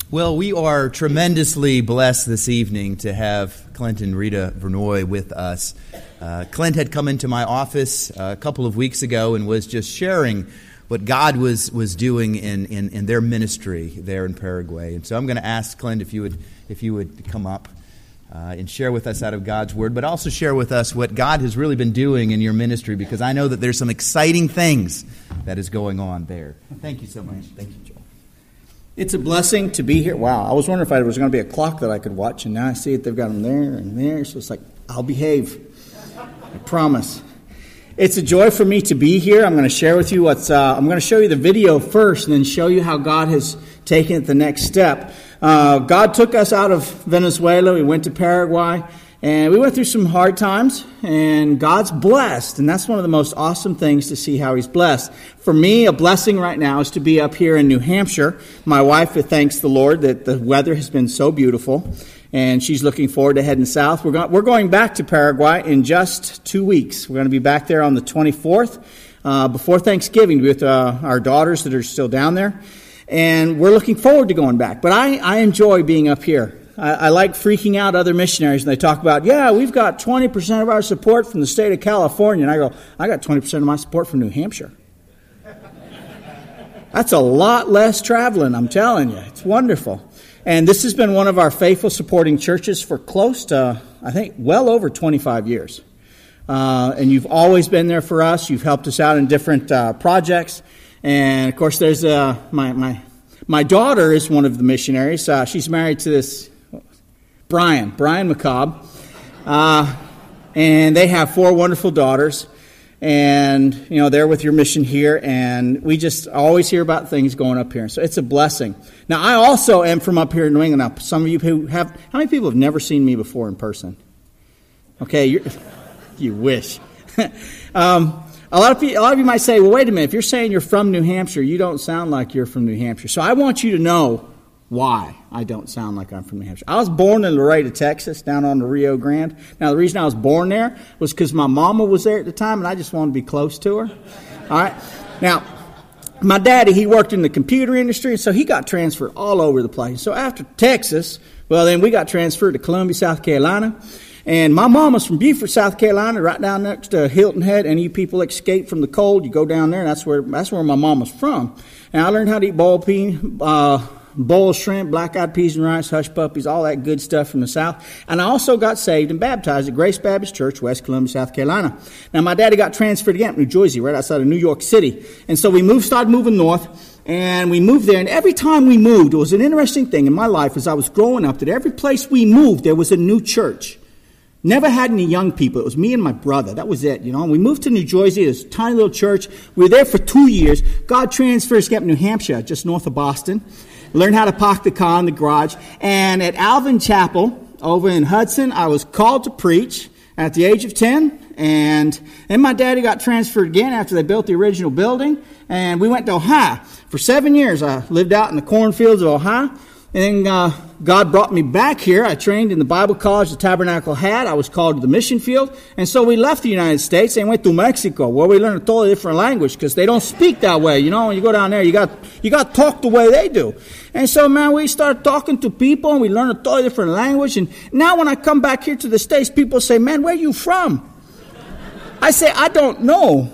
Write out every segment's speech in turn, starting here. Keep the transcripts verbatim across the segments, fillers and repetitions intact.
Well, we are tremendously blessed this evening to have Clint and Rita Vernoy with us. Uh, Clint had come into my office uh, a couple of weeks ago and was just sharing what God was was doing in, in, in their ministry there in Paraguay. And so I'm going to ask Clint if you would if you would come up uh, and share with us out of God's Word, but also share with us what God has really been doing in your ministry, because I know that there's some exciting things that is going on there. Thank you so much. Thank you, Joel. It's a blessing to be here. Wow, I was wondering if there was going to be a clock that I could watch, and now I see it. They've got them there and there, so it's like, I'll behave. I promise. It's a joy for me to be here. I'm going to share with you what's. Uh, I'm going to show you the video first, and then show you how God has taken it the next step. Uh, God took us out of Venezuela. We went to Paraguay, and we went through some hard times, and God's blessed, and that's one of the most awesome things to see how He's blessed. For me, a blessing right now is to be up here in New Hampshire. My wife thanks the Lord that the weather has been so beautiful, and she's looking forward to heading south. We're going, we're going back to Paraguay in just two weeks. We're going to be back there on the twenty-fourth, uh, before Thanksgiving, with uh, our daughters that are still down there, and we're looking forward to going back. But I, I enjoy being up here. I, I like freaking out other missionaries, and they talk about, yeah, we've got twenty percent of our support from the state of California. And I go, I got twenty percent of my support from New Hampshire. That's a lot less traveling, I'm telling you. It's wonderful. And this has been one of our faithful supporting churches for close to, I think, well over twenty-five years. Uh, and you've always been there for us. You've helped us out in different uh, projects. And, of course, there's uh, my, my, my daughter is one of the missionaries. Uh, she's married to this Brian, Brian McCobb, uh, and they have four wonderful daughters, and, you know, they're with your mission here, and we just always hear about things going up here, so it's a blessing. Now, I also am from up here in New England. Now, some of you who have, how many people have never seen me before in person? Okay, you're, you wish. um, a lot of people, a lot of you might say, well, wait a minute, if you're saying you're from New Hampshire, you don't sound like you're from New Hampshire, so I want you to know why I don't sound like I'm from New Hampshire. I was born in Laredo, Texas, down on the Rio Grande. Now, the reason I was born there was because my mama was there at the time, and I just wanted to be close to her. All right? Now, my daddy, he worked in the computer industry, and so he got transferred all over the place. So after Texas, well, then we got transferred to Columbia, South Carolina. And my mama's from Beaufort, South Carolina, right down next to Hilton Head. And you people escape from the cold, you go down there, and that's where that's where my mama's from. And I learned how to eat boiled pea, uh, boiled shrimp, black-eyed peas and rice, hush puppies, all that good stuff from the South. And I also got saved and baptized at Grace Baptist Church, West Columbia, South Carolina. Now, my daddy got transferred again to New Jersey, right outside of New York City. And so we moved, started moving north, and we moved there. And every time we moved, it was an interesting thing in my life as I was growing up, that every place we moved, there was a new church. Never had any young people. It was me and my brother. That was it, you know. We moved to New Jersey, this tiny little church. We were there for two years. God transferred us to New Hampshire, just north of Boston. Learned how to park the car in the garage. And at Alvin Chapel over in Hudson, I was called to preach at the age of ten. And then my daddy got transferred again after they built the original building. And we went to Ohio. For seven years, I lived out in the cornfields of Ohio. And then uh, God brought me back here. I trained in the Bible college the Tabernacle had. I was called to the mission field. And so we left the United States and went to Mexico, where we learned a totally different language, because they don't speak that way. You know, when you go down there, you got you got to talk the way they do. And so, man, we started talking to people, and we learned a totally different language. And now when I come back here to the States, people say, man, where are you from? I say, I don't know.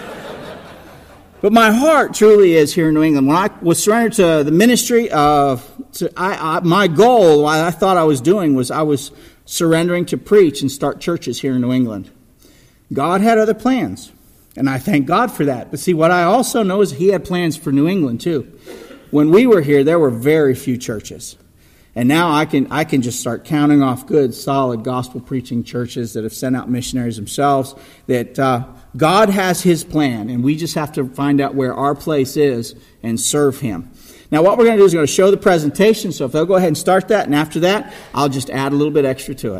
But my heart truly is here in New England. When I was surrendered to the ministry of, to, I, I, my goal, what I thought I was doing was I was surrendering to preach and start churches here in New England. God had other plans, and I thank God for that. But see, what I also know is He had plans for New England too. When we were here, there were very few churches. And now I can I can just start counting off good, solid, gospel-preaching churches that have sent out missionaries themselves, that uh, God has His plan, and we just have to find out where our place is and serve Him. Now, what we're going to do is going to show the presentation, so if they'll go ahead and start that, and after that, I'll just add a little bit extra to it.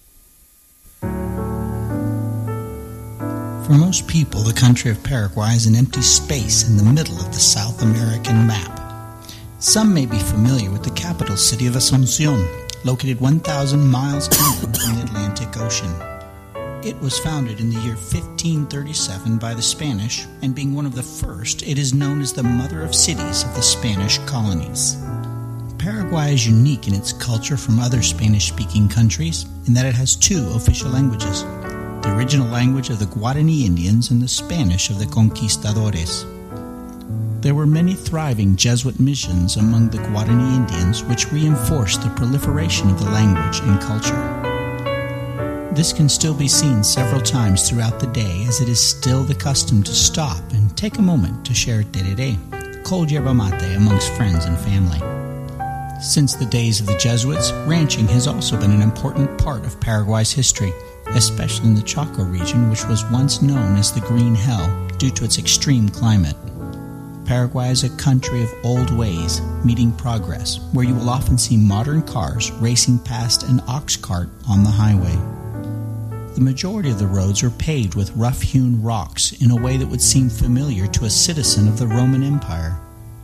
For most people, the country of Paraguay is an empty space in the middle of the South American map. Some may be familiar with the capital city of Asunción, located one thousand miles inland from the Atlantic Ocean. It was founded in the year fifteen thirty-seven by the Spanish, and being one of the first, it is known as the Mother of Cities of the Spanish colonies. Paraguay Paraguay is unique in its culture from other Spanish-speaking countries in that it has two official languages, the original language of the Guarani Indians and the Spanish of the conquistadores. There were many thriving Jesuit missions among the Guarani Indians which reinforced the proliferation of the language and culture. This can still be seen several times throughout the day, as it is still the custom to stop and take a moment to share tereré, cold yerba mate, amongst friends and family. Since the days of the Jesuits, ranching has also been an important part of Paraguay's history, especially in the Chaco region, which was once known as the Green Hell due to its extreme climate. Paraguay is a country of old ways, meeting progress, where you will often see modern cars racing past an ox cart on the highway. The majority of the roads are paved with rough-hewn rocks in a way that would seem familiar to a citizen of the Roman Empire.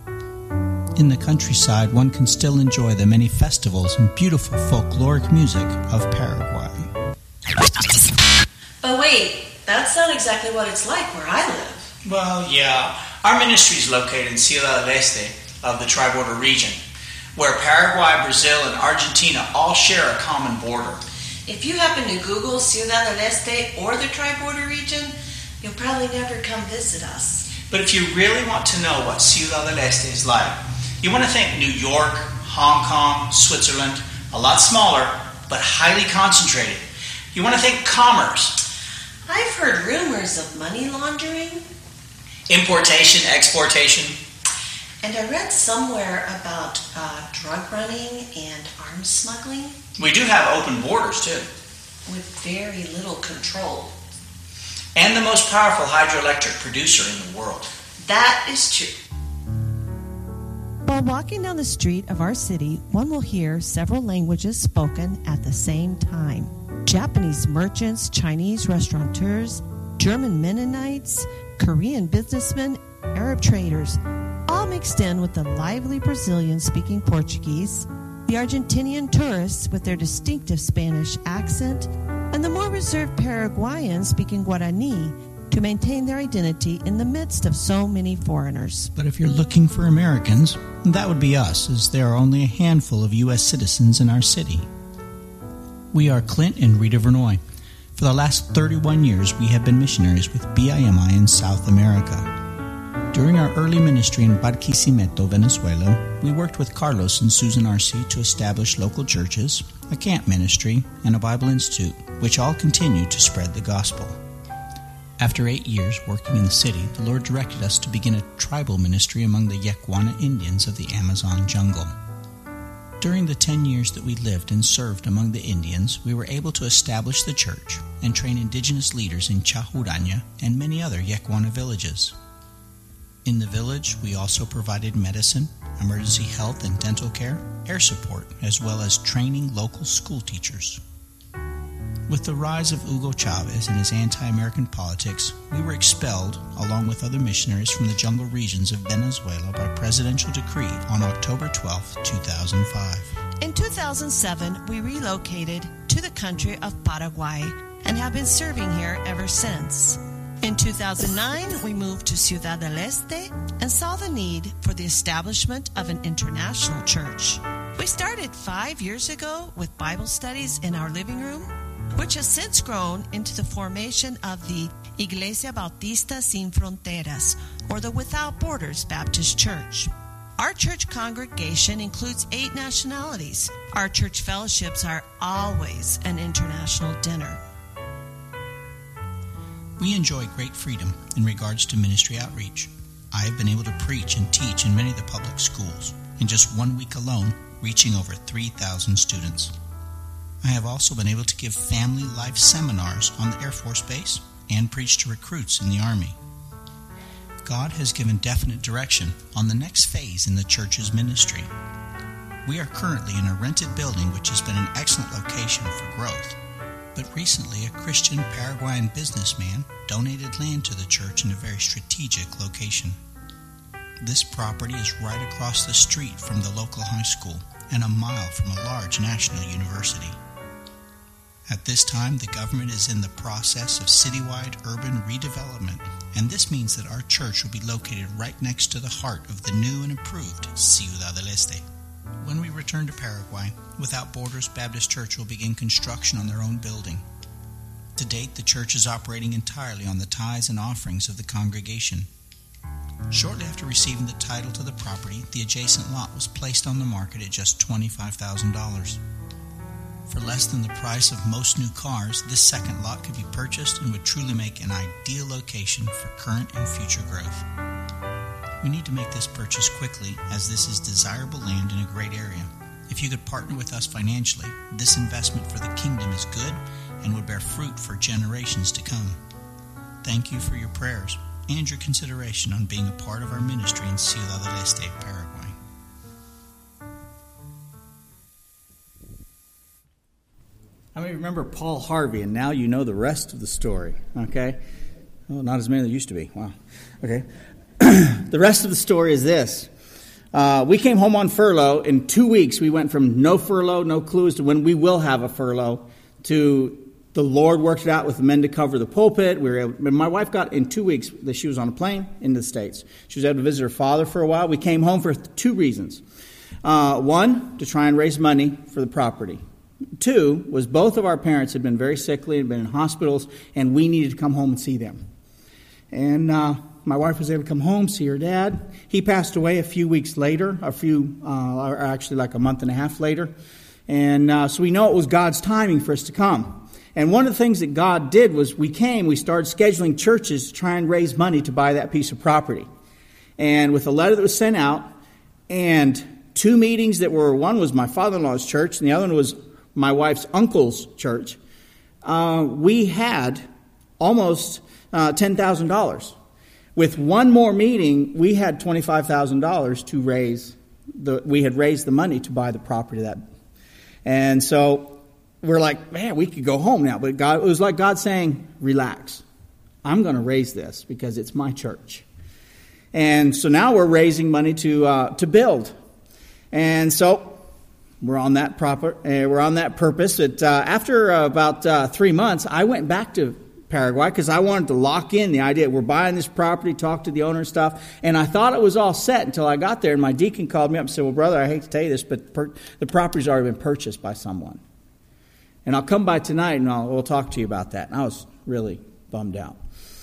In the countryside, one can still enjoy the many festivals and beautiful folkloric music of Paraguay. But wait, that's not exactly what it's like where I live. Well, yeah. Our ministry is located in Ciudad del Este of the Tri-Border region, where Paraguay, Brazil, and Argentina all share a common border. If you happen to Google Ciudad del Este or the Tri-Border region, you'll probably never come visit us. But if you really want to know what Ciudad del Este is like, you want to think New York, Hong Kong, Switzerland, a lot smaller, but highly concentrated. You want to think commerce. I've heard rumors of money laundering. Importation, exportation. And I read somewhere about uh, drug running and arms smuggling. We do have open borders, too. With very little control. And the most powerful hydroelectric producer in the world. That is true. While walking down the street of our city, one will hear several languages spoken at the same time. Japanese merchants, Chinese restaurateurs, German Mennonites, Korean businessmen, Arab traders, all mixed in with the lively Brazilians speaking Portuguese, the Argentinian tourists with their distinctive Spanish accent, and the more reserved Paraguayans speaking Guarani to maintain their identity in the midst of so many foreigners. But if you're looking for Americans, that would be us, as there are only a handful of U S citizens in our city. We are Clint and Rita Vernoy. For the last thirty-one years, we have been missionaries with B I M I in South America. During our early ministry in Barquisimeto, Venezuela, we worked with Carlos and Susan Arce to establish local churches, a camp ministry, and a Bible Institute, which all continue to spread the gospel. After eight years working in the city, the Lord directed us to begin a tribal ministry among the Yekwana Indians of the Amazon jungle. During the ten years that we lived and served among the Indians, we were able to establish the church and train indigenous leaders in Chahuranya and many other Yekwana villages. In the village, we also provided medicine, emergency health and dental care, air support, as well as training local school teachers. With the rise of Hugo Chavez and his anti-American politics, we were expelled, along with other missionaries from the jungle regions of Venezuela by presidential decree on October twelfth, two thousand five. In two thousand seven, we relocated to the country of Paraguay and have been serving here ever since. In two thousand nine, we moved to Ciudad del Este and saw the need for the establishment of an international church. We started five years ago with Bible studies in our living room, which has since grown into the formation of the Iglesia Bautista Sin Fronteras, or the Without Borders Baptist Church. Our church congregation includes eight nationalities. Our church fellowships are always an international dinner. We enjoy great freedom in regards to ministry outreach. I have been able to preach and teach in many of the public schools, in just one week alone, reaching over three thousand students. I have also been able to give family life seminars on the Air Force Base and preach to recruits in the Army. God has given definite direction on the next phase in the church's ministry. We are currently in a rented building which has been an excellent location for growth, but recently a Christian Paraguayan businessman donated land to the church in a very strategic location. This property is right across the street from the local high school and a mile from a large national university. At this time, the government is in the process of citywide urban redevelopment, and this means that our church will be located right next to the heart of the new and improved Ciudad del Este. When we return to Paraguay, Without Borders Baptist Church will begin construction on their own building. To date, the church is operating entirely on the tithes and offerings of the congregation. Shortly after receiving the title to the property, the adjacent lot was placed on the market at just twenty-five thousand dollars. For less than the price of most new cars, this second lot could be purchased and would truly make an ideal location for current and future growth. We need to make this purchase quickly, as this is desirable land in a great area. If you could partner with us financially, this investment for the kingdom is good and would bear fruit for generations to come. Thank you for your prayers and your consideration on being a part of our ministry in Ciudad del Este, Paraguay. How many remember Paul Harvey? And now you know the rest of the story, okay? Well, not as many as there used to be. Wow. Okay. The rest of the story is this. Uh, we came home on furlough. In two weeks, we went from no furlough, no clues to when we will have a furlough to the Lord worked it out with the men to cover the pulpit. We were able, my wife got in two weeks that she was on a plane into the States. She was able to visit her father for a while. We came home for two reasons. Uh, one, to try and raise money for the property. Two, was both of our parents had been very sickly, had been in hospitals, and we needed to come home and see them. And uh, my wife was able to come home, see her dad. He passed away a few weeks later, a few, uh, or actually like a month and a half later. And uh, so we know it was God's timing for us to come. And one of the things that God did was we came, we started scheduling churches to try and raise money to buy that piece of property. And with a letter that was sent out, and two meetings that were, one was my father-in-law's church, and the other one was my wife's uncle's church, uh, we had almost uh, ten thousand dollars. With one more meeting, we had twenty-five thousand dollars to raise, the, we had raised the money to buy the property. That, And so we're like, man, we could go home now. But God, it was like God saying, relax. I'm going to raise this because it's my church. And so now we're raising money to uh, to build. And so we're on that proper. Uh, we're on that purpose. It, uh, after uh, about uh, three months, I went back to Paraguay because I wanted to lock in the idea. We're buying this property, talk to the owner and stuff. And I thought it was all set until I got there. And my deacon called me up and said, well, brother, I hate to tell you this, but per- the property's already been purchased by someone. And I'll come by tonight and I'll, we'll talk to you about that. And I was really bummed out.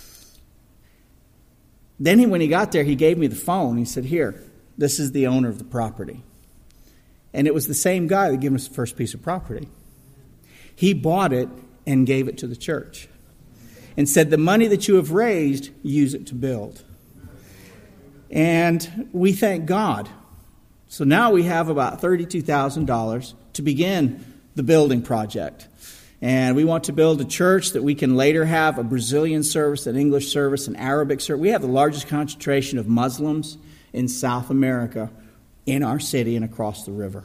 Then he, when he got there, he gave me the phone. He said, here, this is the owner of the property. And it was the same guy that gave us the first piece of property. He bought it and gave it to the church and said, the money that you have raised, use it to build. And we thank God. So now we have about thirty-two thousand dollars to begin the building project. And we want to build a church that we can later have a Brazilian service, an English service, an Arabic service. We have the largest concentration of Muslims in South America in our city and across the river.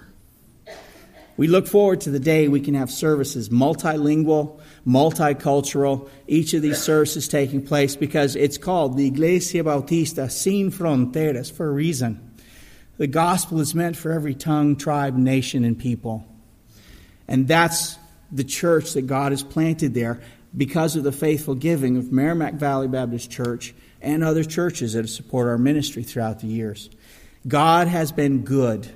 We look forward to the day we can have services multilingual, multicultural, each of these services taking place because it's called the Iglesia Bautista Sin Fronteras for a reason. The gospel is meant for every tongue, tribe, nation, and people. And that's the church that God has planted there because of the faithful giving of Merrimack Valley Baptist Church and other churches that have supported our ministry throughout the years. God has been good,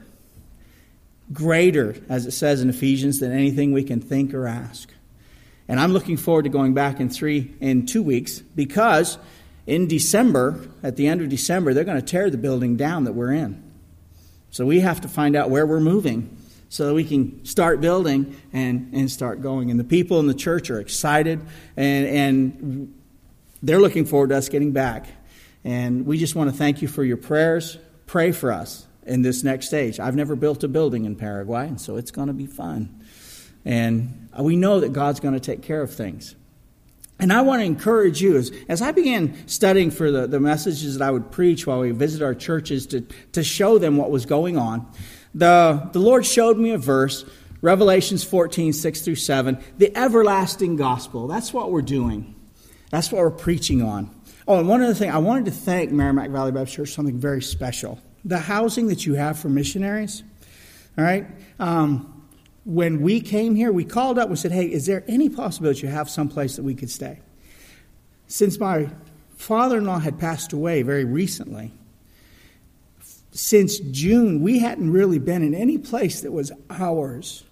greater, as it says in Ephesians, than anything we can think or ask. And I'm looking forward to going back in three, in two weeks, because in December, at the end of December, they're going to tear the building down that we're in. So we have to find out where we're moving so that we can start building and, and start going. And the people in the church are excited, and, and they're looking forward to us getting back. And we just want to thank you for your prayers. Pray for us in this next stage. I've never built a building in Paraguay, and so it's going to be fun. And we know that God's going to take care of things. And I want to encourage you, as, as I began studying for the, the messages that I would preach while we visit our churches to, to show them what was going on, the, the Lord showed me a verse, Revelations fourteen, six through seven, the everlasting gospel. That's what we're doing. That's what we're preaching on. Oh, and one other thing, I wanted to thank Merrimack Valley Baptist Church for something very special. The housing that you have for missionaries, all right? Um, when we came here, we called up and said, hey, is there any possibility you have someplace that we could stay? Since my father-in-law had passed away very recently, since June, we hadn't really been in any place that was ours.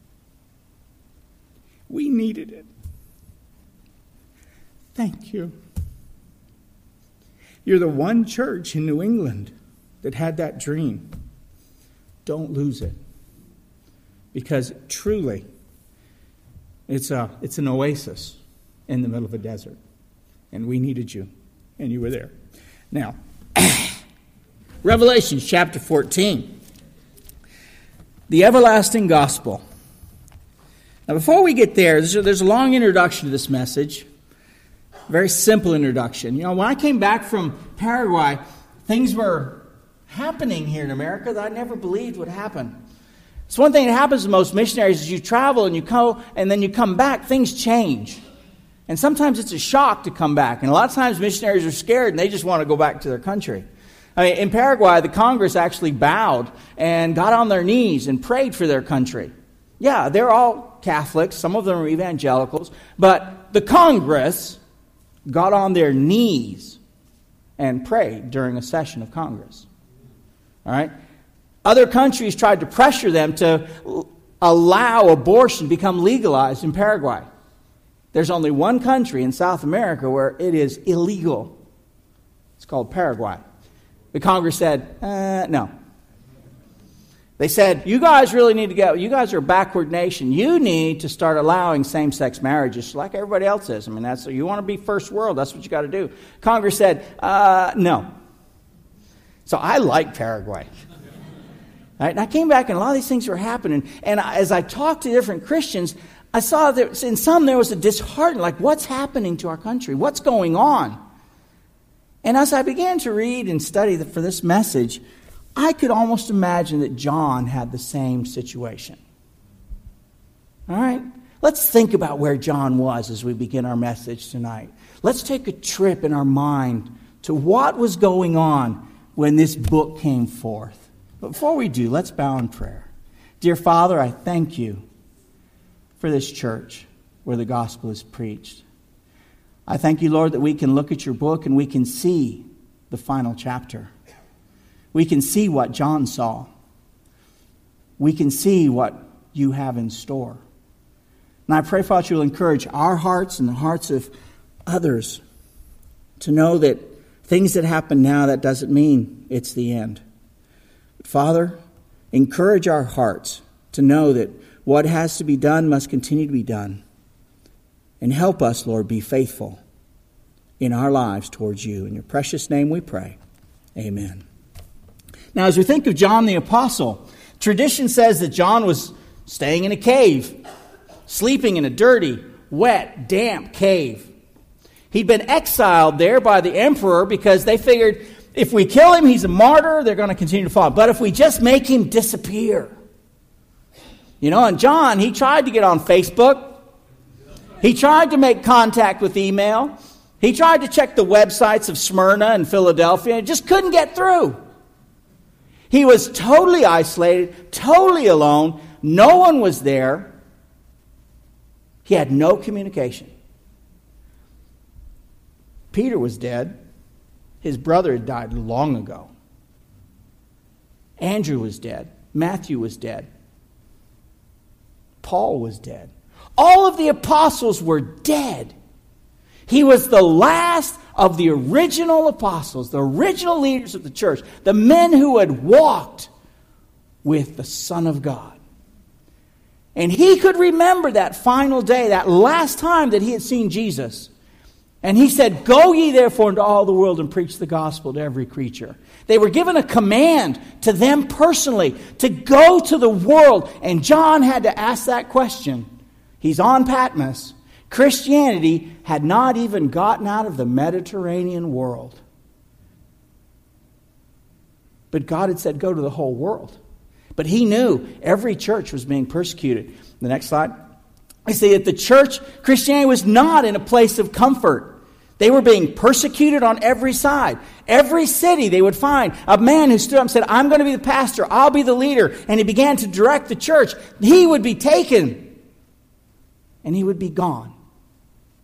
We needed it. Thank you. You're the one church in New England that had that dream. Don't lose it. Because truly, it's a it's an oasis in the middle of a desert. And we needed you. And you were there. Now, Revelation chapter fourteen. The everlasting gospel. Now, before we get there, there's a, there's a long introduction to this message. Very simple introduction. You know, when I came back from Paraguay, things were happening here in America that I never believed would happen. It's one thing that happens to most missionaries is you travel and you go and then you come back, things change. And sometimes it's a shock to come back. And a lot of times missionaries are scared and they just want to go back to their country. I mean, in Paraguay, the Congress actually bowed and got on their knees and prayed for their country. Yeah, they're all Catholics. Some of them are evangelicals. But the Congress got on their knees and prayed during a session of Congress. All right? Other countries tried to pressure them to allow abortion to become legalized in Paraguay. There's only one country in South America where it is illegal. It's called Paraguay. The Congress said, uh, no. They said, you guys really need to go. You guys are a backward nation. You need to start allowing same-sex marriages like everybody else is. I mean, that's you want to be first world. That's what you got to do. Congress said, uh, no. So I like Paraguay. Right? And I came back and a lot of these things were happening. And as I talked to different Christians, I saw that in some there was a disheartened, like what's happening to our country? What's going on? And as I began to read and study for this message, I could almost imagine that John had the same situation. All right? Let's think about where John was as we begin our message tonight. Let's take a trip in our mind to what was going on when this book came forth. But before we do, let's bow in prayer. Dear Father, I thank you for this church where the gospel is preached. I thank you, Lord, that we can look at your book and we can see the final chapter. We can see what John saw. We can see what you have in store. And I pray, Father, you'll encourage our hearts and the hearts of others to know that things that happen now, that doesn't mean it's the end. Father, encourage our hearts to know that what has to be done must continue to be done. And help us, Lord, be faithful in our lives towards you. In your precious name we pray. Amen. Now, as we think of John the Apostle, tradition says that John was staying in a cave, sleeping in a dirty, wet, damp cave. He'd been exiled there by the emperor because they figured if we kill him, he's a martyr, they're going to continue to follow. But if we just make him disappear. You know, and John, he tried to get on Facebook. He tried to make contact with email. He tried to check the websites of Smyrna and Philadelphia and just couldn't get through. He was totally isolated, totally alone. No one was there. He had no communication. Peter was dead. His brother had died long ago. Andrew was dead. Matthew was dead. Paul was dead. All of the apostles were dead. He was the last of the original apostles, the original leaders of the church, the men who had walked with the Son of God. And he could remember that final day, that last time that he had seen Jesus. And he said, "Go ye therefore into all the world and preach the gospel to every creature." They were given a command to them personally to go to the world. And John had to ask that question. He's on Patmos. Christianity had not even gotten out of the Mediterranean world. But God had said, go to the whole world. But he knew every church was being persecuted. The next slide. I see that the church, Christianity was not in a place of comfort. They were being persecuted on every side. Every city they would find a man who stood up and said, I'm going to be the pastor, I'll be the leader. And he began to direct the church. He would be taken. And he would be gone.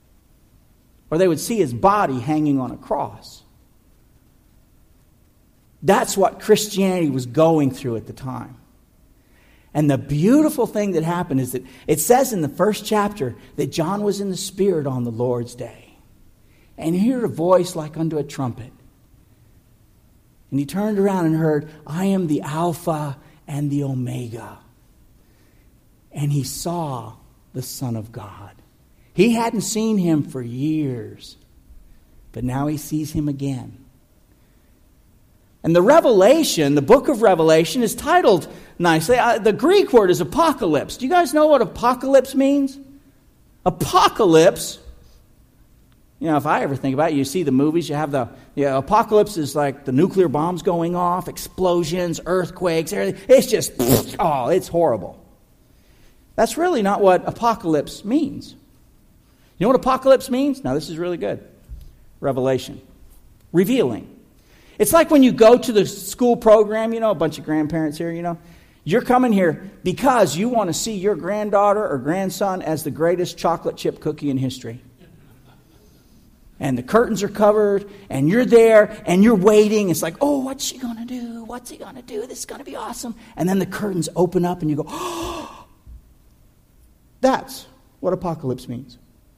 Or they would see his body hanging on a cross. That's what Christianity was going through at the time. And the beautiful thing that happened is that it says in the first chapter that John was in the Spirit on the Lord's day. And he heard a voice like unto a trumpet. And he turned around and heard, I am the Alpha and the Omega. And he saw the Son of God. He hadn't seen him for years, but now he sees him again. And the Revelation, the book of Revelation, is titled nicely. Uh, the Greek word is apocalypse. Do you guys know what apocalypse means? Apocalypse, you know, if I ever think about it, you see the movies, you have the, yeah, apocalypse is like the nuclear bombs going off, explosions, earthquakes, everything. It's just, oh, it's horrible. That's really not what apocalypse means. You know what apocalypse means? Now, this is really good. Revelation. Revealing. It's like when you go to the school program, you know, a bunch of grandparents here, you know. You're coming here because you want to see your granddaughter or grandson as the greatest chocolate chip cookie in history. And the curtains are covered, and you're there, and you're waiting. It's like, oh, what's she going to do? What's he going to do? This is going to be awesome. And then the curtains open up, and you go, oh. That's what apocalypse means.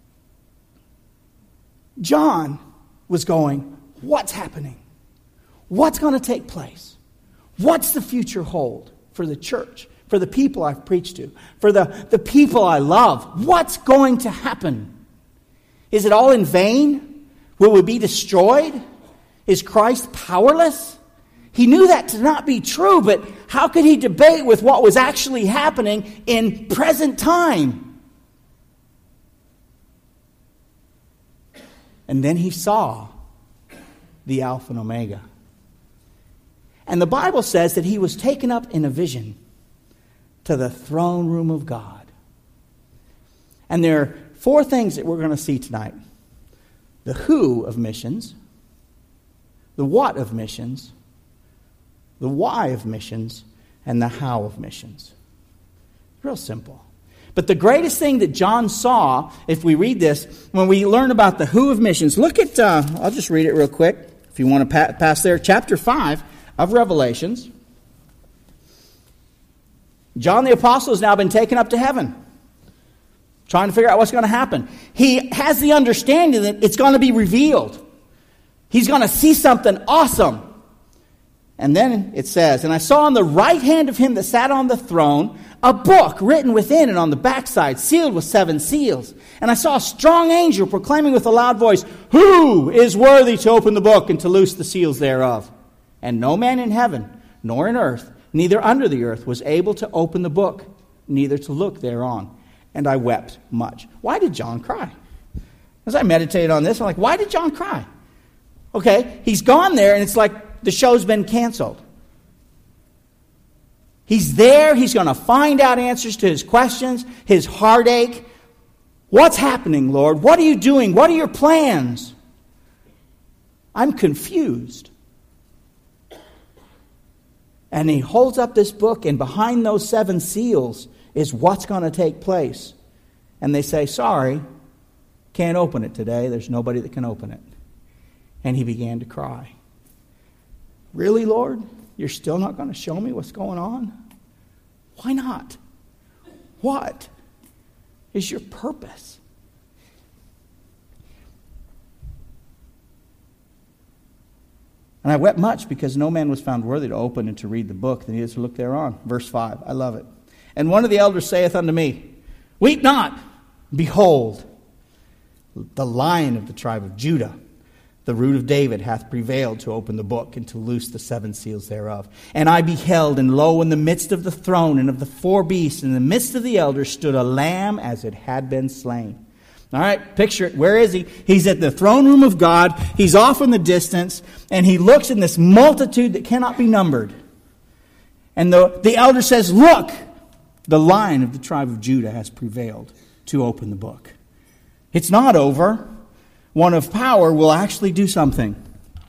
John was going, what's happening? What's going to take place? What's the future hold for the church, for the people I've preached to, for the, the people I love? What's going to happen? Is it all in vain? Will we be destroyed? Is Christ powerless? He knew that to not be true, but how could he debate with what was actually happening in present time? And then he saw the Alpha and Omega. And the Bible says that he was taken up in a vision to the throne room of God. And there are four things that we're going to see tonight. The who of missions, the what of missions, the why of missions, and the how of missions. Real simple. But the greatest thing that John saw, if we read this, when we learn about the who of missions, look at, uh, I'll just read it real quick, if you want to pa- pass there, chapter five of Revelations. John the Apostle has now been taken up to heaven, trying to figure out what's going to happen. He has the understanding that it's going to be revealed. He's going to see something awesome. And then it says, and I saw on the right hand of him that sat on the throne a book written within and on the backside, sealed with seven seals. And I saw a strong angel proclaiming with a loud voice, who is worthy to open the book and to loose the seals thereof? And no man in heaven, nor in earth, neither under the earth, was able to open the book, neither to look thereon. And I wept much. Why did John cry? As I meditated on this, I'm like, why did John cry? Okay, he's gone there, and it's like the show's been canceled. He's there. He's going to find out answers to his questions, his heartache. What's happening, Lord? What are you doing? What are your plans? I'm confused. And he holds up this book, and behind those seven seals is what's going to take place. And they say, sorry, can't open it today. There's nobody that can open it. And he began to cry. Really, Lord? You're still not going to show me what's going on? Why not? What is your purpose? And I wept much because no man was found worthy to open and to read the book, that he is to look thereon. Verse five, I love it. And one of the elders saith unto me, weep not, behold, the Lion of the tribe of Judah, the root of David, hath prevailed to open the book and to loose the seven seals thereof. And I beheld, and lo, in the midst of the throne and of the four beasts, in the midst of the elders, stood a lamb as it had been slain. All right, picture it. Where is he? He's at the throne room of God. He's off in the distance, and he looks in this multitude that cannot be numbered. And the, the elder says, look, the Lion of the tribe of Judah has prevailed to open the book. It's not over. One of power will actually do something.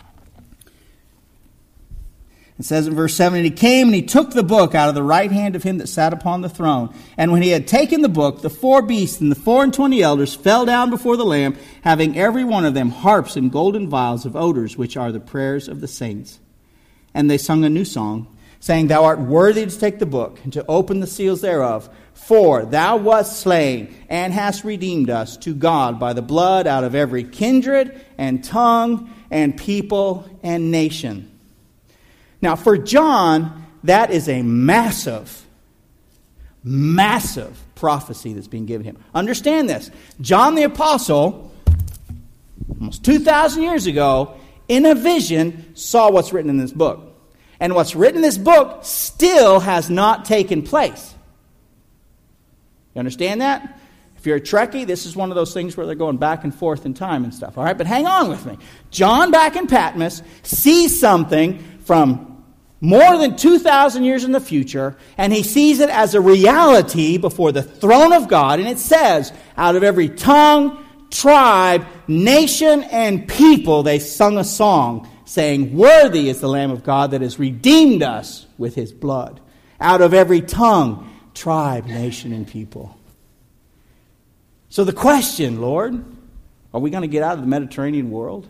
It says in verse seven, and he came and he took the book out of the right hand of him that sat upon the throne. And when he had taken the book, the four beasts and the four and twenty elders fell down before the Lamb, having every one of them harps and golden vials of odors, which are the prayers of the saints. And they sung a new song, saying, Thou art worthy to take the book and to open the seals thereof. For thou wast slain and hast redeemed us to God by the blood out of every kindred and tongue and people and nation. Now for John, that is a massive, massive prophecy that's being given him. Understand this. John the Apostle, almost two thousand years ago, in a vision, saw what's written in this book. And what's written in this book still has not taken place. You understand that? If you're a Trekkie, this is one of those things where they're going back and forth in time and stuff. All right, but hang on with me. John back in Patmos sees something from more than two thousand years in the future, and he sees it as a reality before the throne of God. And it says, out of every tongue, tribe, nation, and people, they sung a song saying, Worthy is the Lamb of God that has redeemed us with his blood. Out of every tongue, tribe, nation, and people. So the question, Lord, are we going to get out of the Mediterranean world?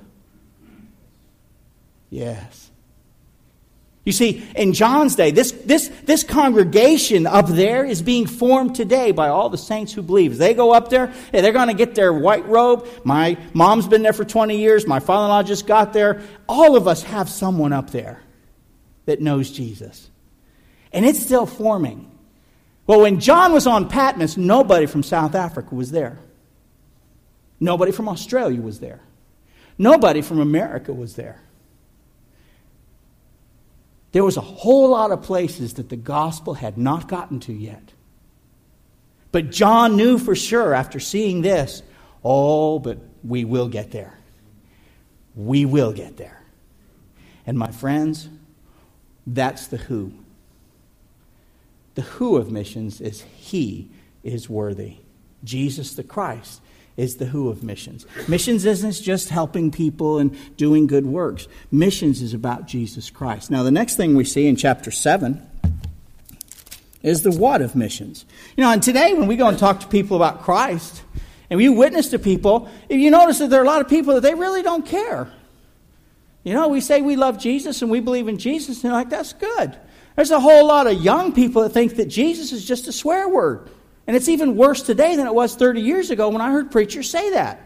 Yes. You see, in John's day, this, this, this congregation up there is being formed today by all the saints who believe. As they go up there, hey, they're going to get their white robe. My mom's been there for twenty years. My father-in-law just got there. All of us have someone up there that knows Jesus. And it's still forming. Well, when John was on Patmos, nobody from South Africa was there. Nobody from Australia was there. Nobody from America was there. There was a whole lot of places that the gospel had not gotten to yet. But John knew for sure after seeing this, oh, but we will get there. We will get there. And my friends, that's the who. The who of missions is He is worthy. Jesus the Christ is the who of missions. Missions isn't just helping people and doing good works. Missions is about Jesus Christ. Now, the next thing we see in chapter seven is the what of missions. You know, and today when we go and talk to people about Christ, and we witness to people, you notice that there are a lot of people that they really don't care. You know, we say we love Jesus and we believe in Jesus, and they're like, that's good. There's a whole lot of young people that think that Jesus is just a swear word. And it's even worse today than it was thirty years ago when I heard preachers say that.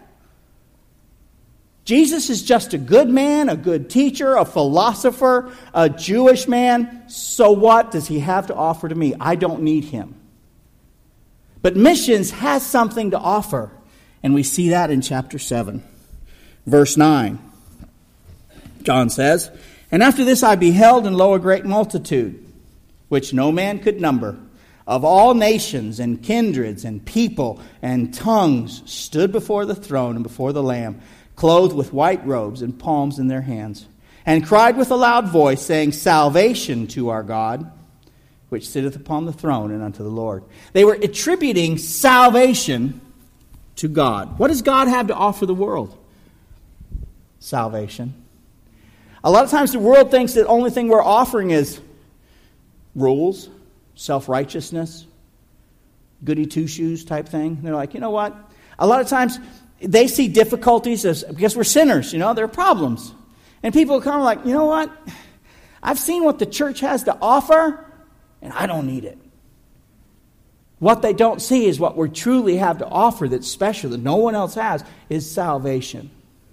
Jesus is just a good man, a good teacher, a philosopher, a Jewish man. So what does he have to offer to me? I don't need him. But missions has something to offer. And we see that in chapter seven. Verse nine. John says, And after this I beheld, and lo, a great multitude, which no man could number, of all nations and kindreds and people and tongues, stood before the throne and before the Lamb, clothed with white robes and palms in their hands, and cried with a loud voice, saying, Salvation to our God, which sitteth upon the throne, and unto the Lord. They were attributing salvation to God. What does God have to offer the world? Salvation. A lot of times the world thinks that the only thing we're offering is rules, self-righteousness, goody two-shoes type thing. They're like, you know what? A lot of times they see difficulties as because we're sinners, you know, there are problems. And people come like, you know what? I've seen what the church has to offer, and I don't need it. What they don't see is what we truly have to offer that's special, that no one else has, is salvation.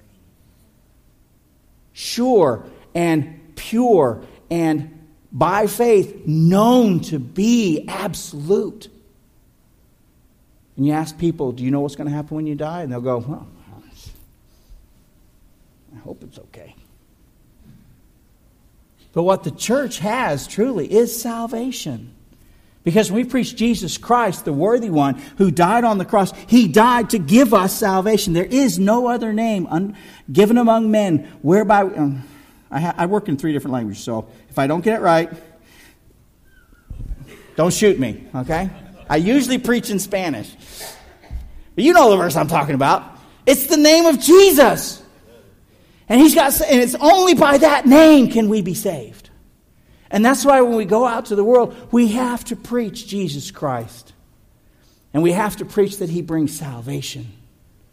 Sure and pure and by faith, known to be absolute. And you ask people, do you know what's going to happen when you die? And they'll go, well, I hope it's okay. But what the church has truly is salvation. Because when we preach Jesus Christ, the worthy one, who died on the cross, He died to give us salvation. There is no other name un- given among men whereby... Um, I, ha- I work in three different languages, so if I don't get it right, don't shoot me, okay? I usually preach in Spanish. But you know the verse I'm talking about. It's the name of Jesus. And He's got, and it's only by that name can we be saved. And that's why when we go out to the world, we have to preach Jesus Christ. And we have to preach that He brings salvation.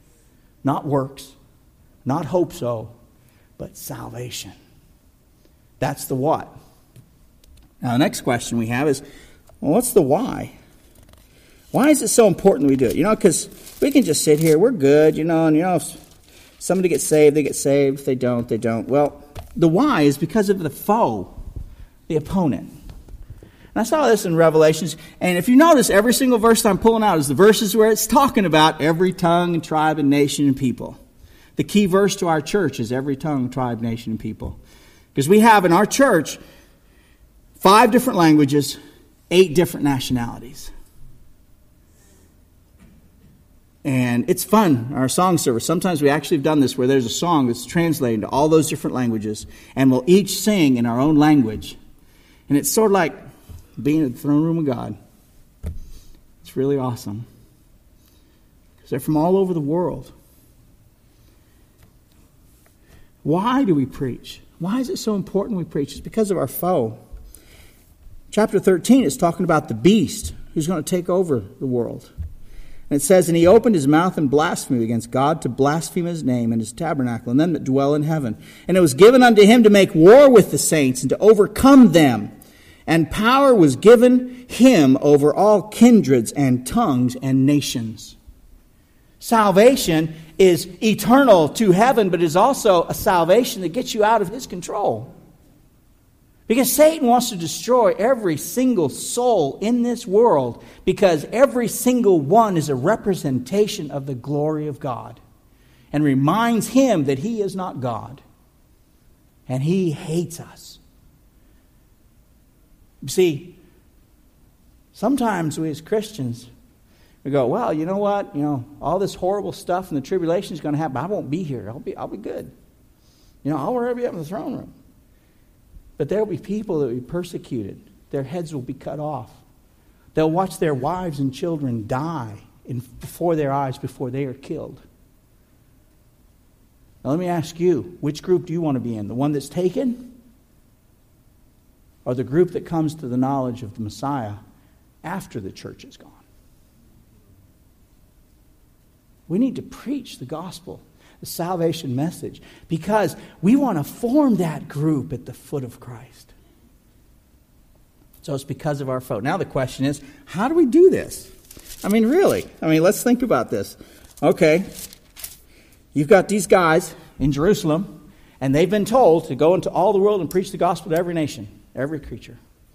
Not works, not hope so, but salvation. That's the what. Now, the next question we have is, well, what's the why? Why is it so important that we do it? You know, because we can just sit here, we're good, you know, and you know, if somebody gets saved, they get saved. If they don't, they don't. Well, the why is because of the foe, the opponent. And I saw this in Revelations, and if you notice, every single verse I'm pulling out is the verses where it's talking about every tongue and tribe and nation and people. The key verse to our church is every tongue, tribe, nation, and people. Because we have in our church five different languages, eight different nationalities. And it's fun, our song service. Sometimes we actually have done this where there's a song that's translated into all those different languages, and we'll each sing in our own language. And it's sort of like being at the throne room of God. It's really awesome. Because they're from all over the world. Why do we preach? Why is it so important we preach? It's because of our foe. Chapter thirteen is talking about the beast who's going to take over the world. And it says, and he opened his mouth in blasphemy against God to blaspheme his name and his tabernacle and them that dwell in heaven. And it was given unto him to make war with the saints and to overcome them. And power was given him over all kindreds and tongues and nations. Salvation is eternal to heaven, but is also a salvation that gets you out of his control. Because Satan wants to destroy every single soul in this world, because every single one is a representation of the glory of God and reminds him that he is not God. And he hates us. You see, sometimes we as Christians, we go, well, you know what? You know, all this horrible stuff and the tribulation is going to happen. I won't be here. I'll be, I'll be good. You know, I'll already be up in the throne room. But there will be people that will be persecuted. Their heads will be cut off. They'll watch their wives and children die in, before their eyes before they are killed. Now let me ask you, which group do you want to be in? The one that's taken? Or the group that comes to the knowledge of the Messiah after the church is gone? We need to preach the gospel, the salvation message, because we want to form that group at the foot of Christ. So it's because of our foe. Now the question is, how do we do this? I mean, really? I mean, let's think about this. Okay, you've got these guys in Jerusalem, and they've been told to go into all the world and preach the gospel to every nation, every creature.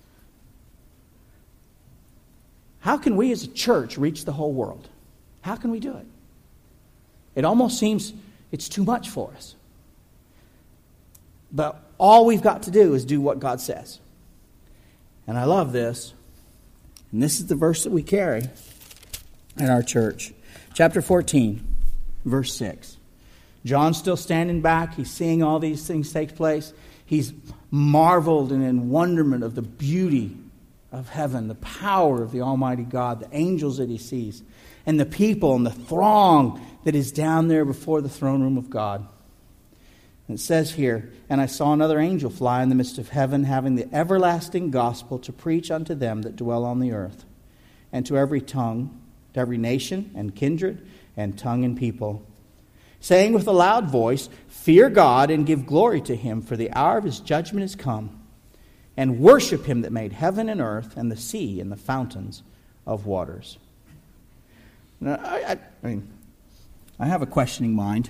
How can we as a church reach the whole world? How can we do it? It almost seems it's too much for us. But all we've got to do is do what God says. And I love this. And this is the verse that we carry in our church. Chapter fourteen, verse six. John's still standing back. He's seeing all these things take place. He's marveled and in wonderment of the beauty of heaven, the power of the Almighty God, the angels that he sees, and the people and the throng that is down there before the throne room of God. And it says here, and I saw another angel fly in the midst of heaven, having the everlasting gospel to preach unto them that dwell on the earth, and to every tongue, to every nation and kindred and tongue and people, saying with a loud voice, fear God and give glory to him, for the hour of his judgment is come, and worship him that made heaven and earth and the sea and the fountains of waters. Now, I, I, I mean, I have a questioning mind.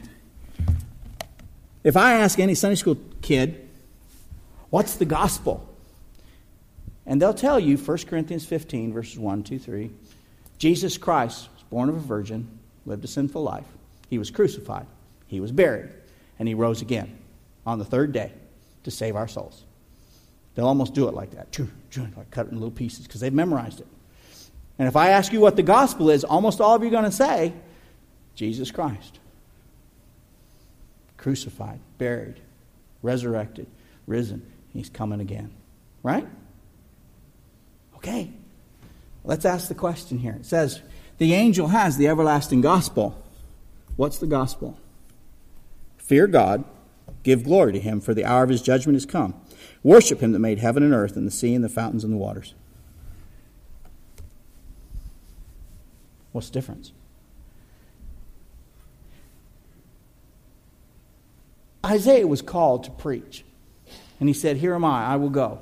If I ask any Sunday school kid, what's the gospel? And they'll tell you, First Corinthians fifteen, verses one, two, three, Jesus Christ was born of a virgin, lived a sinful life. He was crucified. He was buried. And he rose again on the third day to save our souls. They'll almost do it like that. Like cut it in little pieces because they've memorized it. And if I ask you what the gospel is, almost all of you are going to say, Jesus Christ. Crucified, buried, resurrected, risen. He's coming again. Right? Okay. Let's ask the question here. It says, the angel has the everlasting gospel. What's the gospel? Fear God, give glory to him, for the hour of his judgment is come. Worship him that made heaven and earth and the sea and the fountains and the waters. What's the difference? Isaiah was called to preach. And he said, here am I, I will go.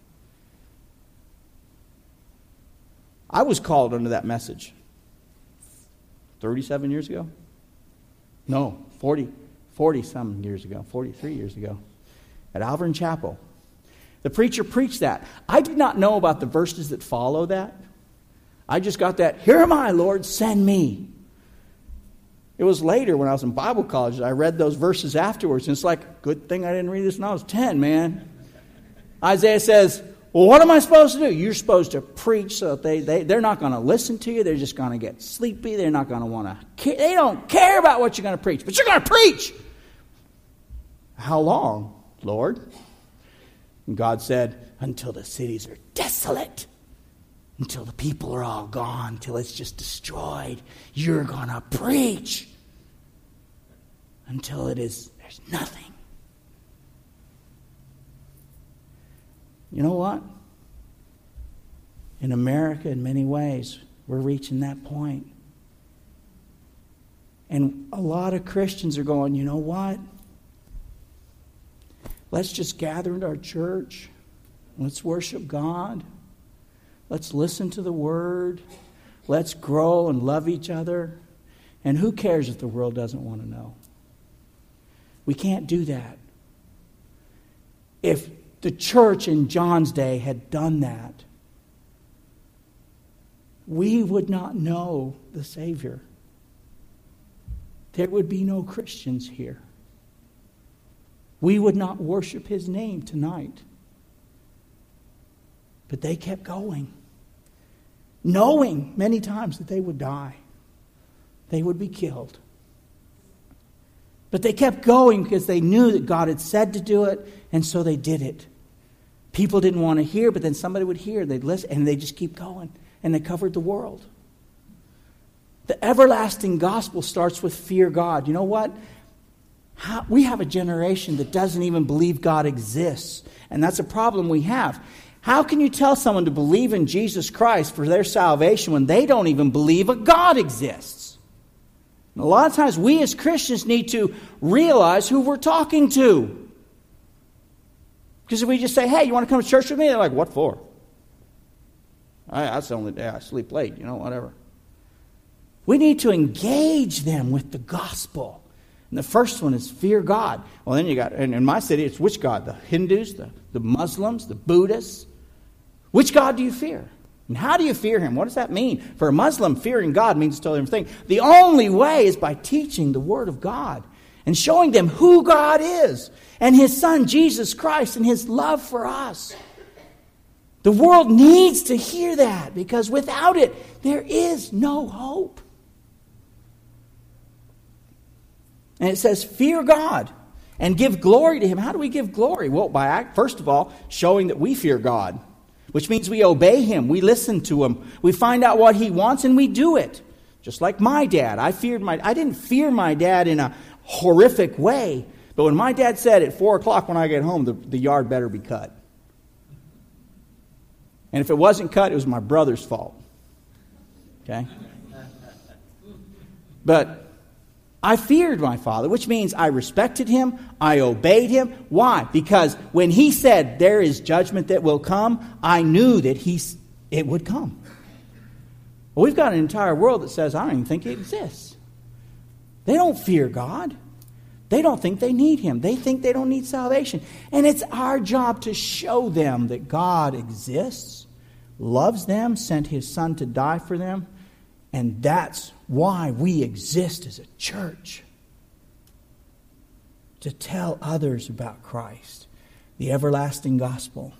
I was called under that message thirty-seven years ago. No, forty, forty-some years ago, forty-three years ago, at Alvern Chapel. The preacher preached that. I did not know about the verses that follow that. I just got that, here am I, Lord, send me. It was later when I was in Bible college that I read those verses afterwards. And it's like, good thing I didn't read this when I was ten, man. Isaiah says, well, what am I supposed to do? You're supposed to preach so that they, they, they're not going to listen to you. They're just going to get sleepy. They're not going to want to, they don't care about what you're going to preach. But you're going to preach. How long, Lord? And God said, until the cities are desolate. Until the people are all gone. Until it's just destroyed. You're going to preach. Until it is, there's nothing. You know what? In America, in many ways, we're reaching that point. And a lot of Christians are going, you know what? Let's just gather in our church. Let's worship God. Let's listen to the Word. Let's grow and love each other. And who cares if the world doesn't want to know? We can't do that. If the church in John's day had done that, we would not know the Savior. There would be no Christians here. We would not worship His name tonight. But they kept going, knowing many times that they would die. They would be killed. But they kept going because they knew that God had said to do it, and so they did it. People didn't want to hear, but then somebody would hear, they'd listen, and they just keep going. And they covered the world. The everlasting gospel starts with fear God. You know what? How, we have a generation that doesn't even believe God exists. And that's a problem we have. How can you tell someone to believe in Jesus Christ for their salvation when they don't even believe a God exists? And a lot of times we as Christians need to realize who we're talking to. Because if we just say, hey, you want to come to church with me? They're like, what for? I, that's the only day I sleep late, you know, whatever. We need to engage them with the gospel. And the first one is fear God. Well, then you got, and in my city, it's which God? The Hindus, the, the Muslims, the Buddhists. Which God do you fear? And how do you fear Him? What does that mean? For a Muslim, fearing God means a totally different thing. The only way is by teaching the Word of God and showing them who God is and His Son, Jesus Christ, and His love for us. The world needs to hear that because without it, there is no hope. And it says, fear God and give glory to Him. How do we give glory? Well, by, first of all, showing that we fear God, which means we obey Him. We listen to Him. We find out what He wants and we do it. Just like my dad. I feared my, I didn't fear my dad in a horrific way. But when my dad said at four o'clock when I get home, the, the yard better be cut. And if it wasn't cut, it was my brother's fault. Okay? But I feared my father, which means I respected him, I obeyed him. Why? Because when he said there is judgment that will come, I knew that he, it would come. Well, we've got an entire world that says, I don't even think it exists. They don't fear God. They don't think they need Him. They think they don't need salvation. And it's our job to show them that God exists, loves them, sent His Son to die for them. And that's why we exist as a church. To tell others about Christ, the everlasting gospel.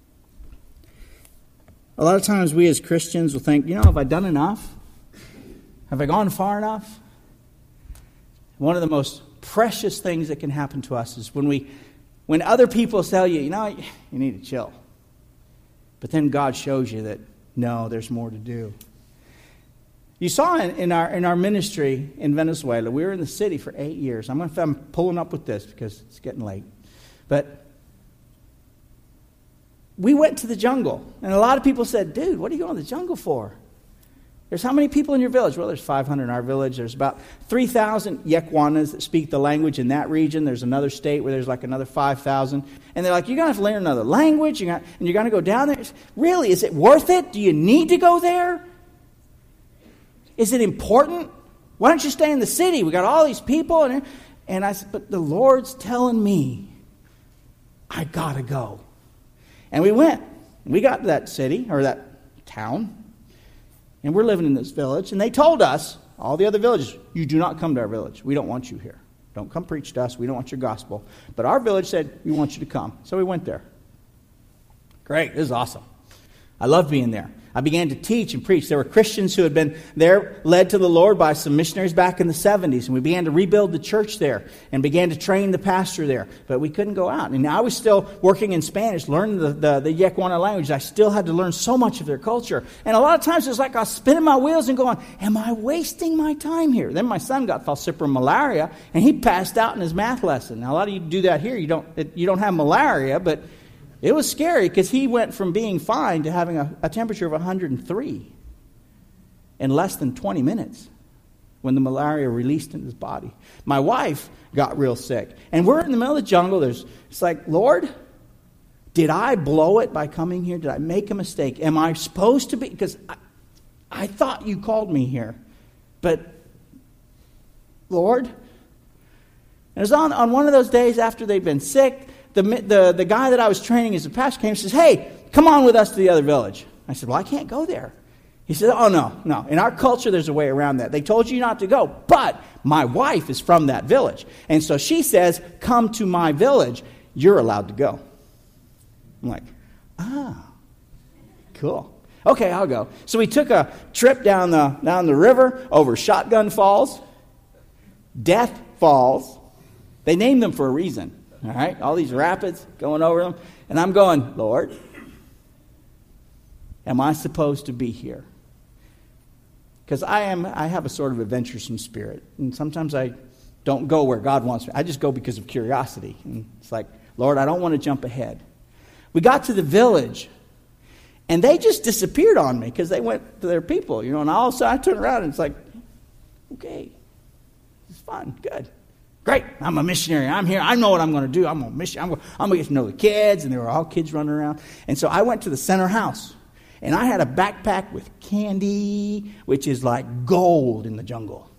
A lot of times we as Christians will think, you know, have I done enough? Have I gone far enough? One of the most precious things that can happen to us is when we, when other people tell you, you know, you need to chill. But then God shows you that, no, there's more to do. You saw in, in our in our ministry in Venezuela, we were in the city for eight years. I'm, I'm pulling up with this because it's getting late. But we went to the jungle. And a lot of people said, dude, what are you going to the jungle for? There's how many people in your village? Well, there's five hundred in our village. There's about three thousand Yekwanas that speak the language in that region. There's another state where there's like another five thousand. And they're like, you're going to have to learn another language, you're gonna, and you're going to go down there. Really, is it worth it? Do you need to go there? Is it important? Why don't you stay in the city? We got all these people. And, and I said, but the Lord's telling me I got to go. And we went. We got to that city, or that town. And we're living in this village. And they told us, all the other villages, you do not come to our village. We don't want you here. Don't come preach to us. We don't want your gospel. But our village said, we want you to come. So we went there. Great. This is awesome. I love being there. I began to teach and preach. There were Christians who had been there, led to the Lord by some missionaries back in the seventies. And we began to rebuild the church there and began to train the pastor there. But we couldn't go out. And I was still working in Spanish, learning the, the, the Yekwana language. I still had to learn so much of their culture. And a lot of times it was like I was spinning my wheels and going, am I wasting my time here? Then my son got falciparum malaria, and he passed out in his math lesson. Now, a lot of you do that here. You don't, you don't have malaria, but it was scary because he went from being fine to having a, a temperature of one hundred three in less than twenty minutes when the malaria released in his body. My wife got real sick. And we're in the middle of the jungle. There's, it's like, Lord, did I blow it by coming here? Did I make a mistake? Am I supposed to be? Because I, I thought you called me here. But, Lord, and it was on, on one of those days after they'd been sick. The, the, the guy that I was training as a pastor came and says, hey, come on with us to the other village. I said, well, I can't go there. He said, oh, no, no. In our culture, there's a way around that. They told you not to go, but my wife is from that village. And so she says, come to my village. You're allowed to go. I'm like, ah, cool. Okay, I'll go. So we took a trip down the, down the river over Shotgun Falls, Death Falls. They named them for a reason. All right, all these rapids going over them. And I'm going, Lord, am I supposed to be here? Because I am. I have a sort of adventuresome spirit. And sometimes I don't go where God wants me. I just go because of curiosity. And it's like, Lord, I don't want to jump ahead. We got to the village, and they just disappeared on me because they went to their people. You know, and all of a sudden I turn around, and it's like, okay, it's fun, good. Great, I'm a missionary. I'm here. I know what I'm going to do. I'm going to mission. I'm going, I'm going to get to know the kids, and there were all kids running around. And so I went to the center house, and I had a backpack with candy, which is like gold in the jungle.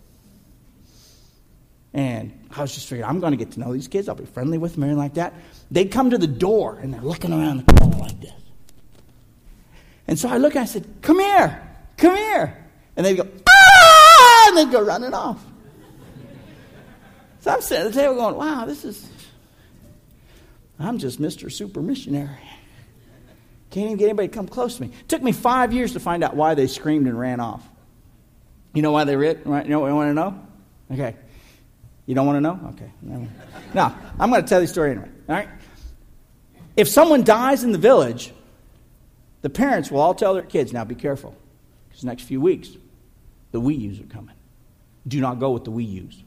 And I was just figuring, I'm going to get to know these kids. I'll be friendly with them and like that. They'd come to the door, and they're looking around the corner like this. And so I look, and I said, come here, come here. And they'd go, ah! And they'd go running off. So I'm sitting at the table going, wow, this is, I'm just Mister Super Missionary. Can't even get anybody to come close to me. It took me five years to find out why they screamed and ran off. You know why they ran? You know what you want to know? Okay. You don't want to know? Okay. No, I'm going to tell you the story anyway. All right. If someone dies in the village, the parents will all tell their kids, now be careful, because the next few weeks, the wee yous are coming. Do not go with the wee yous.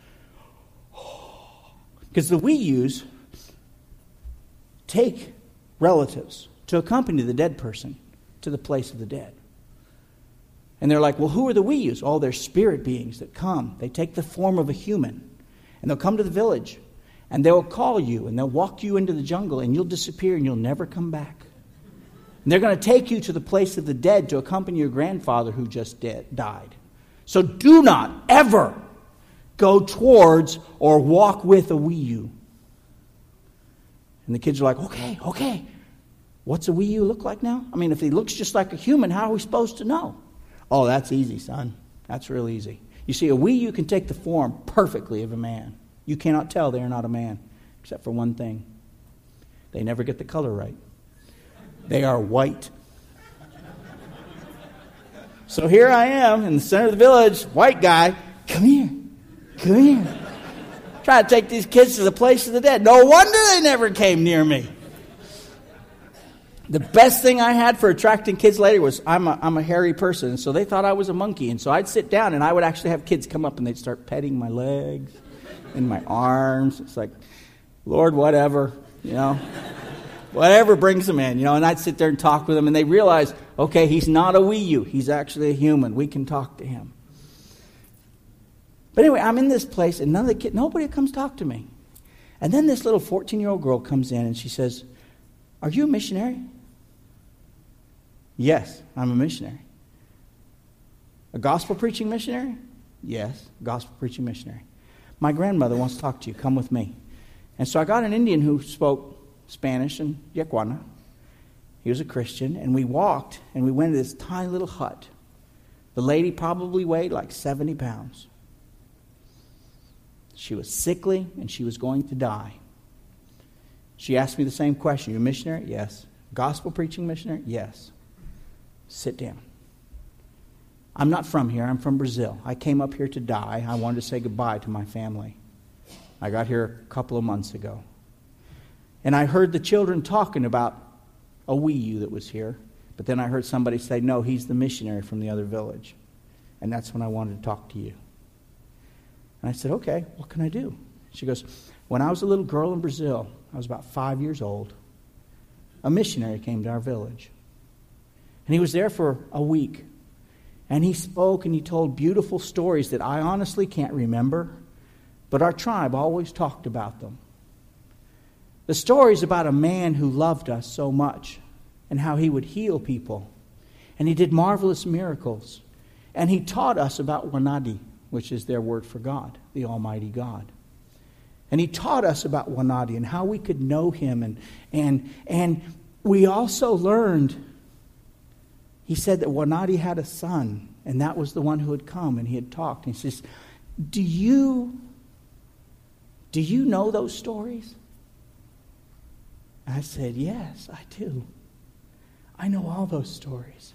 Because the wee yous take relatives to accompany the dead person to the place of the dead. And they're like, well, who are the wee yous? Oh, they're spirit beings that come. They take the form of a human. And they'll come to the village. And they'll call you. And they'll walk you into the jungle. And you'll disappear and you'll never come back. And they're going to take you to the place of the dead to accompany your grandfather who just dead, died. So do not ever go towards or walk with a wee you. And the kids are like, okay, okay. What's a wee you look like now? I mean, if he looks just like a human, how are we supposed to know? Oh, that's easy, son. That's real easy. You see, a wee you can take the form perfectly of a man. You cannot tell they are not a man, except for one thing. They never get the color right. They are white. So here I am in the center of the village, white guy. Come here. Come here. Try to take these kids to the place of the dead. No wonder they never came near me. The best thing I had for attracting kids later was I'm a, I'm a hairy person, and so they thought I was a monkey. And so I'd sit down, and I would actually have kids come up, and they'd start petting my legs and my arms. It's like, Lord, whatever, you know. whatever brings them in, you know, and I'd sit there and talk with them, and they realize, okay, he's not a wee you. He's actually a human. We can talk to him. But anyway, I'm in this place, and none of the kids, nobody comes talk to me. And then this little fourteen-year-old girl comes in, and she says, are you a missionary? Yes, I'm a missionary. A gospel-preaching missionary? Yes, gospel-preaching missionary. My grandmother wants to talk to you. Come with me. And so I got an Indian who spoke Spanish and Yekwana. He was a Christian, and we walked, and we went to this tiny little hut. The lady probably weighed like seventy pounds. She was sickly, and she was going to die. She asked me the same question. You a missionary? Yes. Gospel preaching missionary? Yes. Sit down. I'm not from here. I'm from Brazil. I came up here to die. I wanted to say goodbye to my family. I got here a couple of months ago. And I heard the children talking about a wee you that was here. But then I heard somebody say, no, he's the missionary from the other village. And that's when I wanted to talk to you. And I said, okay, what can I do? She goes, when I was a little girl in Brazil, I was about five years old, a missionary came to our village. And he was there for a week. And he spoke and he told beautiful stories that I honestly can't remember, but our tribe always talked about them. The stories about a man who loved us so much and how he would heal people. And he did marvelous miracles. And he taught us about Wanadi, which is their word for God, the Almighty God. And he taught us about Wanadi and how we could know him. And, and, and we also learned, he said that Wanadi had a son, and that was the one who had come and he had talked. And he says, do you, do you know those stories? I said, yes, I do. I know all those stories.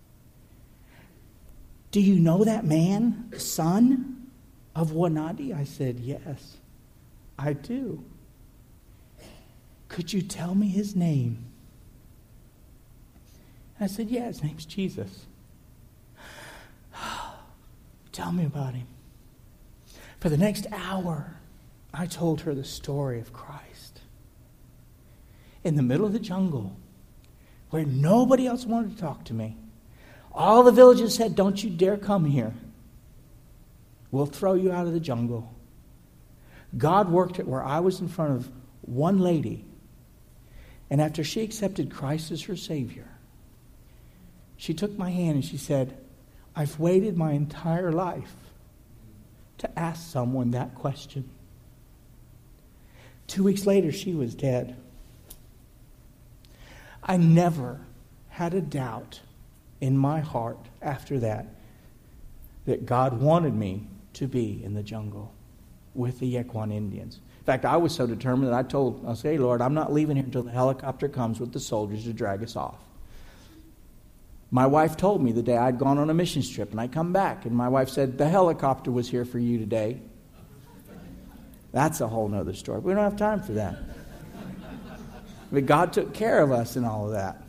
Do you know that man, the son of Wanadi? I said, yes, I do. Could you tell me his name? I said, yeah, his name's Jesus. Tell me about him. For the next hour, I told her the story of Christ. In the middle of the jungle, where nobody else wanted to talk to me. All the villagers said, don't you dare come here. We'll throw you out of the jungle. God worked it where I was in front of one lady. And after she accepted Christ as her Savior, she took my hand and she said, I've waited my entire life to ask someone that question. Two weeks later, she was dead. I never had a doubt in my heart after that that God wanted me to be in the jungle with the Yekwan Indians. In fact, I was so determined that I told, I said, hey, Lord, I'm not leaving here until the helicopter comes with the soldiers to drag us off. My wife told me the day I'd gone on a mission trip, and I come back, and my wife said, the helicopter was here for you today. That's a whole nother story. We don't have time for that. But God took care of us in all of that.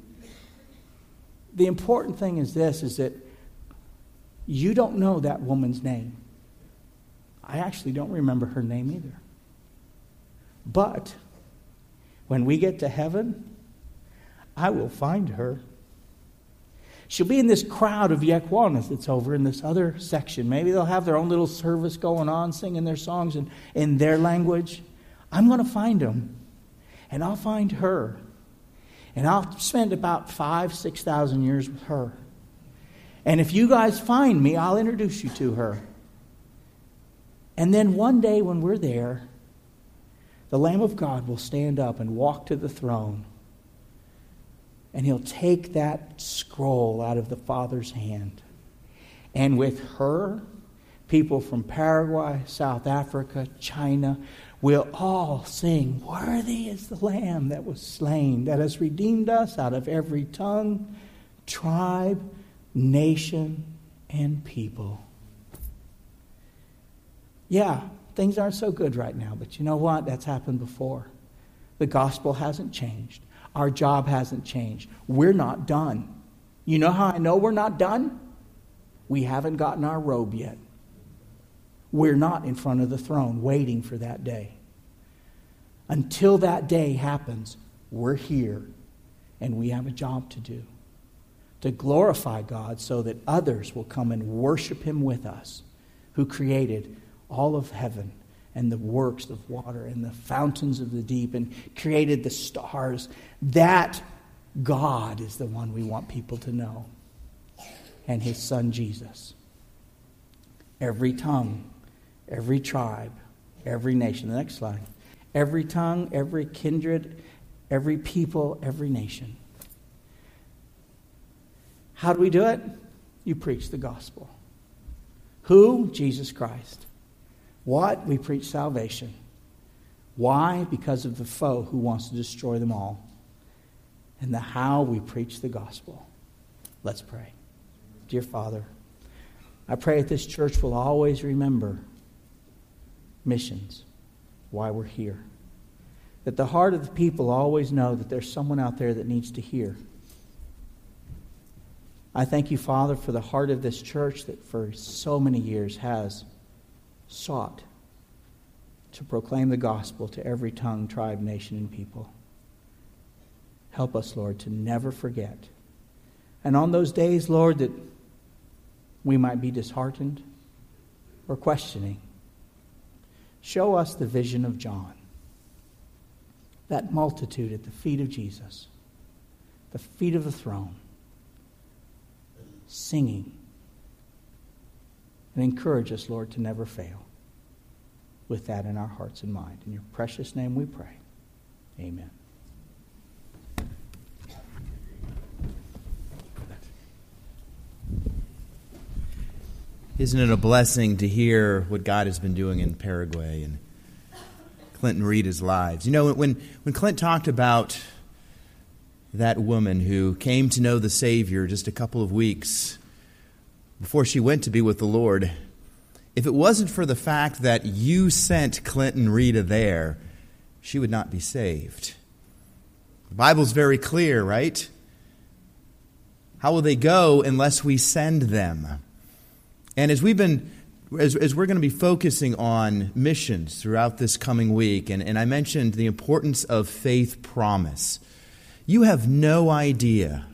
The important thing is this, is that you don't know that woman's name. I actually don't remember her name either. But when we get to heaven, I will find her. She'll be in this crowd of Yekwanas that's over in this other section. Maybe they'll have their own little service going on, singing their songs in, in their language. I'm going to find them. And I'll find her. And I'll spend about five, six thousand years with her. And if you guys find me, I'll introduce you to her. And then one day when we're there, the Lamb of God will stand up and walk to the throne. And he'll take that scroll out of the Father's hand. And with her, people from Paraguay, South Africa, China, will all sing, worthy is the Lamb that was slain, that has redeemed us out of every tongue, tribe, nation, and people. Yeah, things aren't so good right now, but you know what? That's happened before. The gospel hasn't changed. Our job hasn't changed. We're not done. You know how I know we're not done? We haven't gotten our robe yet. We're not in front of the throne waiting for that day. Until that day happens, we're here and we have a job to do, to glorify God so that others will come and worship him with us, who created all of heaven and the works of water and the fountains of the deep and created the stars. That God is the one we want people to know, and his son Jesus. Every tongue, every tribe, every nation. The next slide. Every tongue, every kindred, every people, every nation. How do we do it? You preach the gospel. Who? Jesus Christ. What? We preach salvation. Why? Because of the foe who wants to destroy them all. And the how, we preach the gospel. Let's pray. Dear Father, I pray that this church will always remember missions, why we're here. That the heart of the people always know that there's someone out there that needs to hear. I thank you, Father, for the heart of this church that for so many years has sought to proclaim the gospel to every tongue, tribe, nation, and people. Help us, Lord, to never forget. And on those days, Lord, that we might be disheartened or questioning, show us the vision of John. That multitude at the feet of Jesus, the feet of the throne, singing. And encourage us, Lord, to never fail. With that in our hearts and mind. In your precious name we pray. Amen. Isn't it a blessing to hear what God has been doing in Paraguay and Clint and Rita's lives? You know, when, when Clint talked about that woman who came to know the Savior just a couple of weeks before she went to be with the Lord, if it wasn't for the fact that you sent Clint and Rita there, she would not be saved. The Bible's very clear, right? How will they go unless we send them? And as we've been, as, as we're going to be focusing on missions throughout this coming week, and, and I mentioned the importance of faith promise, you have no idea.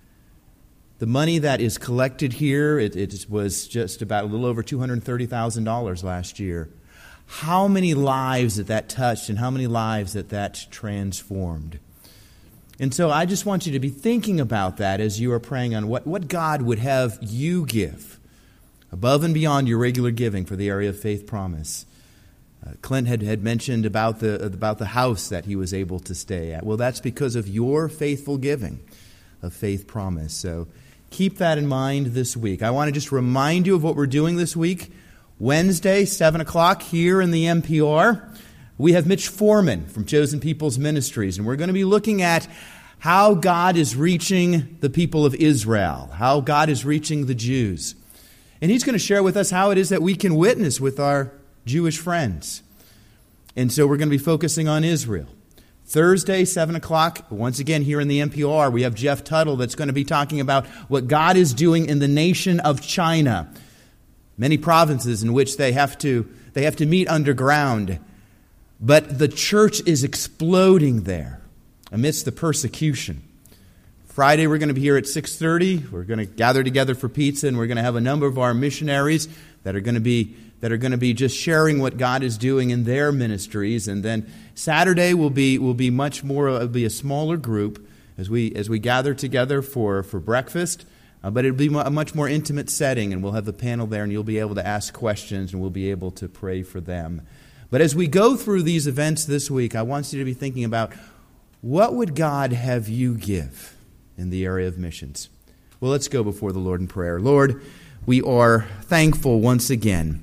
The money that is collected here, it, it was just about a little over two hundred thirty thousand dollars last year. How many lives that that touched and how many lives that that transformed. And so I just want you to be thinking about that as you are praying on what, what God would have you give above and beyond your regular giving for the area of faith promise. Uh, Clint had, had mentioned about the, about the house that he was able to stay at. Well, that's because of your faithful giving of faith promise. So keep that in mind this week. I want to just remind you of what we're doing this week. Wednesday, seven o'clock here in the M P R, we have Mitch Foreman from Chosen People's Ministries, and we're going to be looking at how God is reaching the people of Israel, how God is reaching the Jews. And he's going to share with us how it is that we can witness with our Jewish friends. And so we're going to be focusing on Israel. Thursday, seven o'clock, once again here in the M P R, we have Jeff Tuttle that's going to be talking about what God is doing in the nation of China. Many provinces in which they have to, they have to meet underground. But the church is exploding there amidst the persecution. Friday, we're going to be here at six thirty. We're going to gather together for pizza, and we're going to have a number of our missionaries that are going to be that are going to be just sharing what God is doing in their ministries. And then Saturday will be will be much more will be a smaller group as we as we gather together for for breakfast. Uh, but it'll be a much more intimate setting, and we'll have the panel there, and you'll be able to ask questions, and we'll be able to pray for them. But as we go through these events this week, I want you to be thinking about what would God have you give in the area of missions. Well, let's go before the Lord in prayer. Lord, we are thankful once again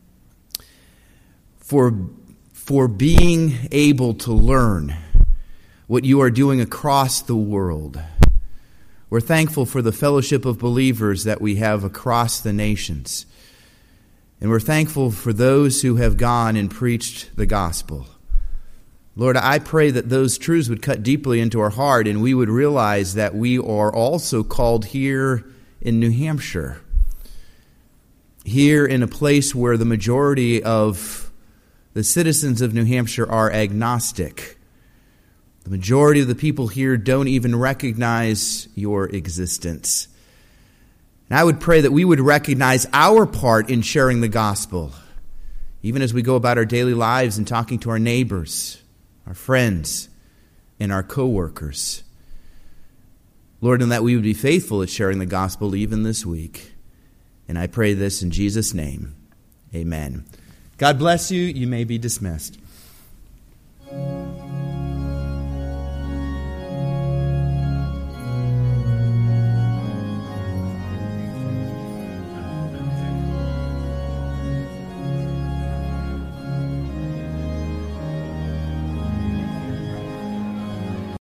for, for being able to learn what you are doing across the world. We're thankful for the fellowship of believers that we have across the nations. And we're thankful for those who have gone and preached the gospel. Lord, I pray that those truths would cut deeply into our heart and we would realize that we are also called here in New Hampshire. Here in a place where the majority of the citizens of New Hampshire are agnostic. The majority of the people here don't even recognize your existence. And I would pray that we would recognize our part in sharing the gospel, even as we go about our daily lives and talking to our neighbors, our friends, and our co-workers. Lord, and that we would be faithful at sharing the gospel even this week. And I pray this in Jesus' name. Amen. God bless you. You may be dismissed.